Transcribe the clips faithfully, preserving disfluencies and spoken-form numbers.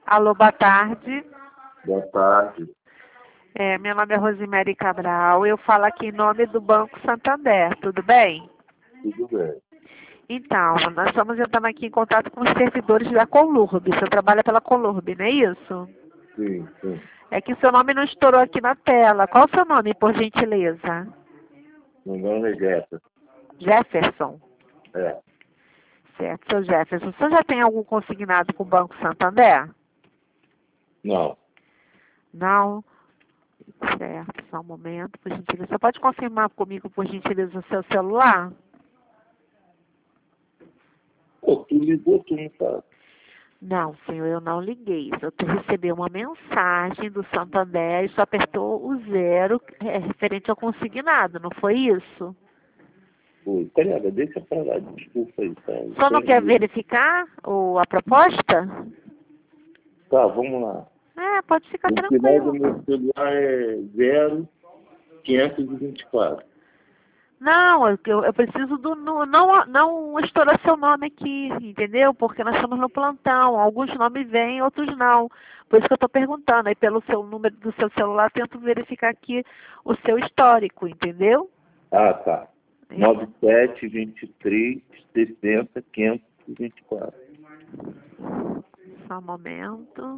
Alô, boa tarde. Boa tarde. É, meu nome é Rosemary Cabral. Eu falo aqui em nome do Banco Santander. Tudo bem? Tudo bem. Então, nós estamos entrando aqui em contato com os servidores da Colurb. Você trabalha pela Colurb, não é isso? Sim, sim. É que seu nome não estourou aqui na tela. Qual o seu nome, por gentileza? Meu nome é Jefferson. Jefferson. É. Certo, seu Jefferson. Você já tem algum consignado com o Banco Santander? Não. Não? Certo, só um momento, por gentileza. Você pode confirmar comigo, por gentileza, o seu celular? Pô, tu ligou, tu não sabe. Não, senhor, eu não liguei. Eu te- recebi uma mensagem do Santander e só apertou o zero é, referente ao consignado, não foi isso? Pô, pera, deixa pra lá, desculpa aí, tá? Só não quer Entendi. verificar o, a proposta? Tá, vamos lá. É, pode ficar O final do tranquilo. meu celular é zero quinhentos e vinte e quatro. Não, eu, eu eu preciso do. no- Não, não estourar seu nome aqui, entendeu? Porque nós estamos no plantão. Alguns nomes vêm, outros não. Por isso que eu estou perguntando. Aí pelo seu número do seu celular, tento verificar aqui o seu histórico, entendeu? Ah, tá. É, nove sete, vinte e três, sessenta, quinhentos e vinte e quatro. Só um momento.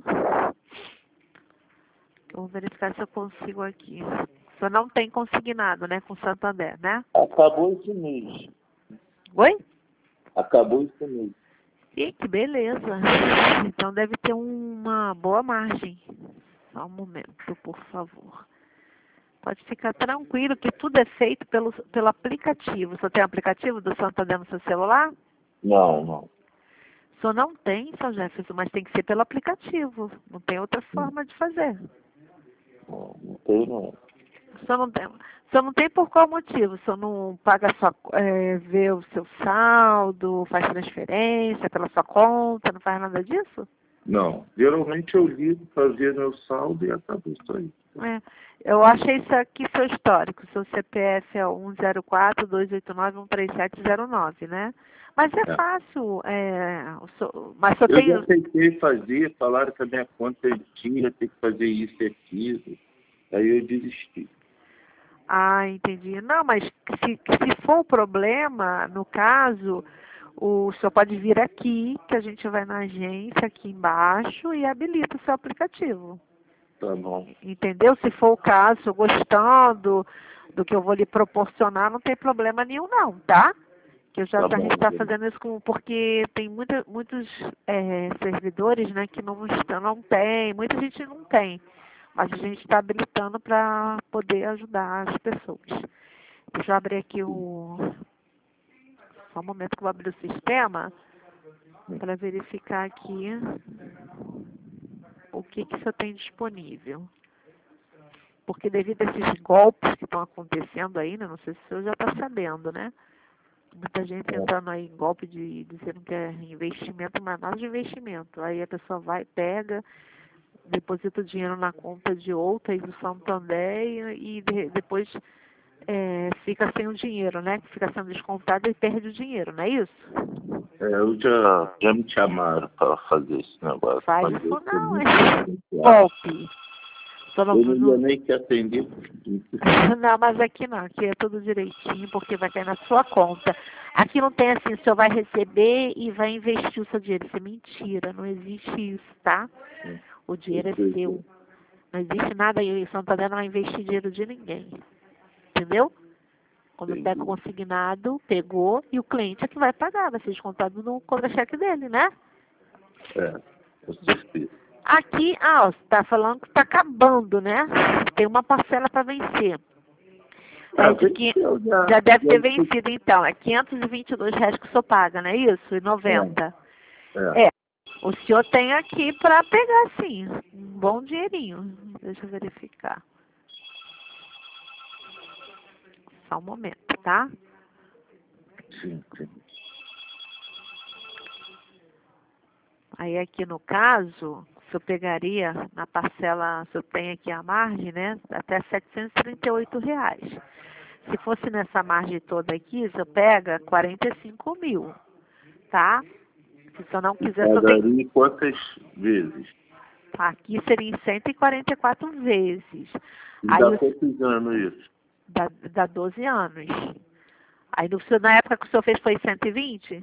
Eu vou verificar se eu consigo aqui. Você não tem consignado, né, com Santander, né? Acabou esse mês. Oi? Acabou esse mês. Ih, que beleza. Então deve ter uma boa margem. Só um momento, por favor. Pode ficar tranquilo que tudo é feito pelo, pelo aplicativo. Você tem aplicativo do Santander no seu celular? Não, não. Só não tem, seu Jefferson, mas tem que ser pelo aplicativo. Não tem outra Não, forma de fazer. não, não tem, não. Só não tem, só não tem por qual motivo? Só não paga sua, é, vê o seu saldo, faz transferência pela sua conta, não faz nada disso? Não. Geralmente eu ligo para ver meu saldo e acabou isso aí. É, eu achei isso aqui seu histórico. Seu C P F é um zero quatro, dois oito nove, um três sete zero nove, né? Mas é É. fácil, é, o seu- mas só Eu já tem. tentei fazer, falaram que a minha conta é tinha, tem que fazer isso e aquilo. Aí eu desisti. Ah, entendi. Não, mas se, se for o problema, no caso, o senhor pode vir aqui, que a gente vai na agência aqui embaixo e habilita o seu aplicativo. Tá bom. Entendeu? Se for o caso, gostando do que eu vou lhe proporcionar, não tem problema nenhum não, tá? Que eu já Tá tá, a gente bom. está fazendo isso com, porque tem muita, muitos é, servidores, né, que não estão, não tem, muita gente não tem. Mas a gente está habilitando para poder ajudar as pessoas. Deixa eu abrir aqui o. Só um momento que eu vou abrir o sistema para verificar aqui o que, que o senhor tem disponível. Porque devido a esses golpes que estão acontecendo aí, né, não sei se o senhor já está sabendo, né? Muita gente É. entrando aí em golpe de dizendo que é investimento, mas nada de investimento. Aí a pessoa vai, pega, deposita o dinheiro na conta de outra aí do Santander e, e de, depois é, fica sem o dinheiro, né? Fica sendo descontado e perde o dinheiro, não é isso? É, eu já, já me chamaram para fazer esse negócio. Faz Mas isso eu sou não, é muito desconfiado. golpe. Só não, Eu não ia não, nem te atender. não, mas aqui não, aqui é tudo direitinho, porque vai cair na sua conta. Aqui não tem assim, o senhor vai receber e vai investir o seu dinheiro. Isso é mentira, não existe isso, tá? O dinheiro é seu. Não existe nada aí, o Santander não vai investir dinheiro de ninguém. Entendeu? Quando pega o consignado, pegou, e o cliente é que vai pagar, vai ser descontado no contra-cheque dele, né? É, com certeza. Aqui, ah, ó, você tá falando que tá acabando, né? Tem uma parcela para vencer. Ah, É de que venceu já. já deve Já ter fui- vencido então. É quinhentos e vinte e dois reais que o senhor paga, não é isso? E noventa. É, é. É. O senhor tem aqui para pegar sim, um bom dinheirinho. Deixa eu verificar. Só um momento, tá? Sim, sim. Aí aqui no caso, o senhor pegaria na parcela, o senhor tem aqui a margem, né? Até setecentos e trinta e oito reais. Se fosse nessa margem toda aqui, o senhor pega quarenta e cinco mil, tá? Se o senhor não quiser, o senhor tem Pagaria quantas vezes? Aqui seria em cento e quarenta e quatro vezes. E Aí dá o- quantos anos isso? dá, dá doze anos. Aí no, na época que o senhor fez foi cento e vinte?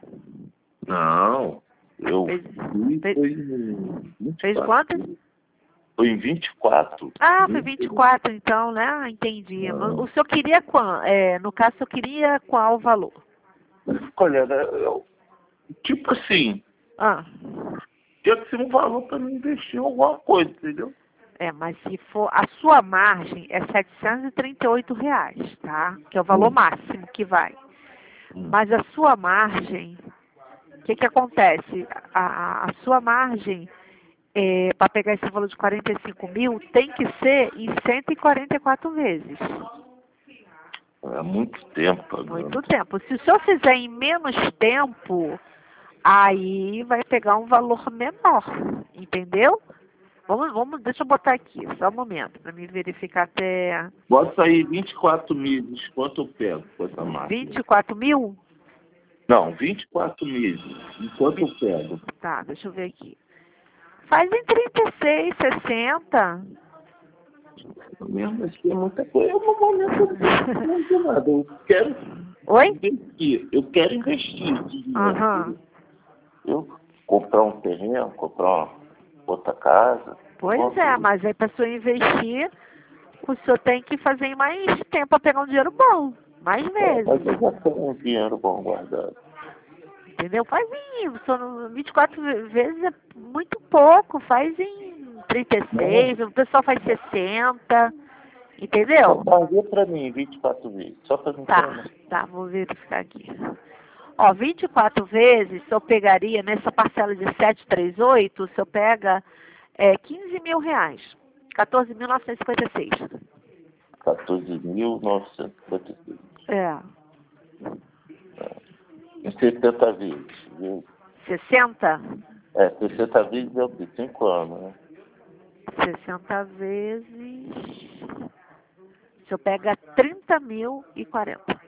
Não, eu Fez, fui, fez, foi em fez vinte e quatro. quantas? Foi em vinte e quatro. Ah, foi vinte e quatro então, né? Ah, entendi. Não. O senhor queria qual? É, no caso, o senhor queria qual valor? Olha, eu, tipo assim, Ah, tinha que ser um valor para me investir em alguma coisa, entendeu? é, mas se for, a sua margem é setecentos e trinta e oito reais, tá? Que é o valor Hum. máximo que vai. Hum. Mas a sua margem, o que que acontece? A, a- a sua margem, é, para pegar esse valor de quarenta e cinco mil, tem que ser em cento e quarenta e quatro vezes. É muito tempo pagando. Muito tempo. Se o senhor fizer em menos tempo, aí vai pegar um valor menor, entendeu? Vamos, vamos, deixa eu botar aqui, só um momento, para me verificar até Bota aí vinte e quatro meses, quanto eu pego com essa máquina? vinte e quatro mil? Não, vinte e quatro meses, enquanto eu pego? Tá, deixa eu ver aqui. Faz em trinta e seis, sessenta. Mesmo assim é muita coisa. Eu, no momento, eu não vou fazer nada. Eu quero Oi? investir. Eu quero investir esse dinheiro. Aham. Eu comprar um terreno, comprar uma outra casa. Pois Uma é, coisa. mas aí para o senhor investir, o senhor tem que fazer em mais tempo para pegar um dinheiro bom, mais É, mas eu vezes. já tenho um dinheiro bom guardado. Entendeu? Faz em só no- vinte e quatro ve- vezes é muito pouco, faz em trinta e seis, o pessoal faz sessenta, entendeu? Guardei pra mim vinte e quatro vezes, só pra mim ter Tá, uma- tá, vou verificar aqui. Ó, vinte e quatro vezes, se eu pegaria nessa parcela de setecentos e trinta e oito, se eu pega é, quinze mil reais, quatorze mil novecentos e cinquenta e seis. quatorze mil novecentos e cinquenta e seis. É, Em setenta vezes, viu? sessenta? É, sessenta vezes é o quê? cinco anos, né? sessenta vezes, se eu pega trinta mil e quarenta.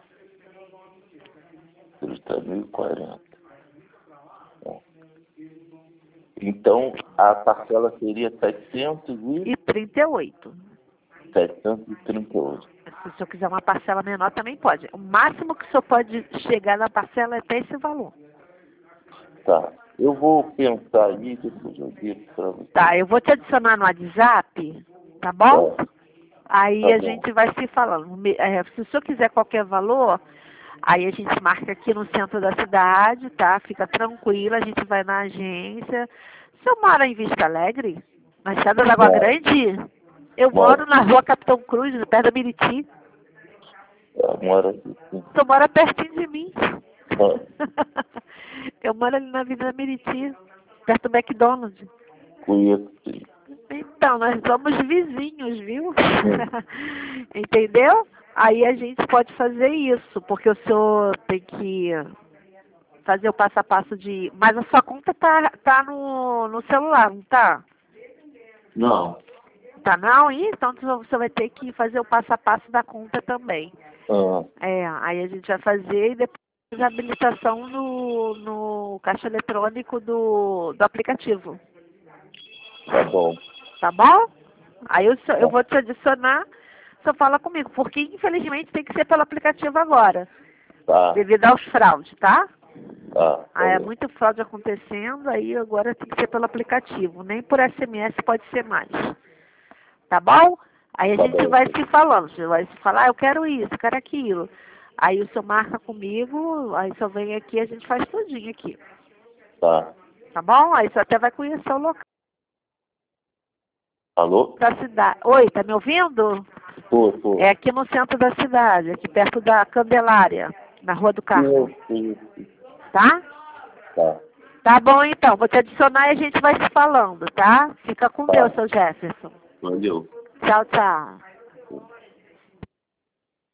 trinta mil e quarenta. Bom. Então, a parcela seria setecentos e E trinta e oito. setecentos e trinta e oito. Se o senhor quiser uma parcela menor, também pode. O máximo que o senhor pode chegar na parcela é até esse valor. Tá. Eu vou pensar aí e depois eu digo para você. Tá, eu vou te adicionar no WhatsApp, tá bom? Tá, Aí tá a bom. gente vai se falando. Me- é, se o senhor quiser qualquer valor, aí a gente marca aqui no centro da cidade, tá? Fica tranquila, a gente vai na agência. O senhor mora em Vista Alegre? Na Estrada da Água Moro. Grande? Eu Moro. moro na rua Capitão Cruz, perto da Miriti. Eu moro aqui, sim. O senhor mora pertinho de mim. Ah, Eu moro ali na Avenida Meriti, perto do McDonald's. conheço, sim. Então, nós somos vizinhos, viu? Entendeu? Aí a gente pode fazer isso, porque o senhor tem que fazer o passo a passo de... Mas a sua conta tá, tá no, no celular, não tá? Não. Tá não? Ih, então você vai ter que fazer o passo a passo da conta também. Ah, É, aí a gente vai fazer e depois a habilitação no, no caixa eletrônico do, do aplicativo. tá bom. Tá bom? Aí eu, eu vou te adicionar, você fala comigo, porque infelizmente tem que ser pelo aplicativo agora, Tá, devido aos fraudes, tá? tá. tá Ah, é bom. muito fraude acontecendo, aí agora tem que ser pelo aplicativo, nem por S M S pode ser mais. Tá bom? Aí a Tá gente bom. vai se falando, você vai se falar, ah, eu quero isso, eu quero aquilo. Aí o senhor marca comigo, aí o senhor vem aqui, a gente faz tudinho aqui. Tá. Tá bom? Aí o senhor até vai conhecer o local Alô? da cidade. Oi, tá me ouvindo? Tô, tô. É aqui no centro da cidade, aqui perto da Candelária, na Rua do Carmo, Sim, sim. tá? Tá. Tá bom então, vou te adicionar e a gente vai se falando, tá? Fica com Tá. Deus, seu Jefferson. Valeu. Tchau, tchau.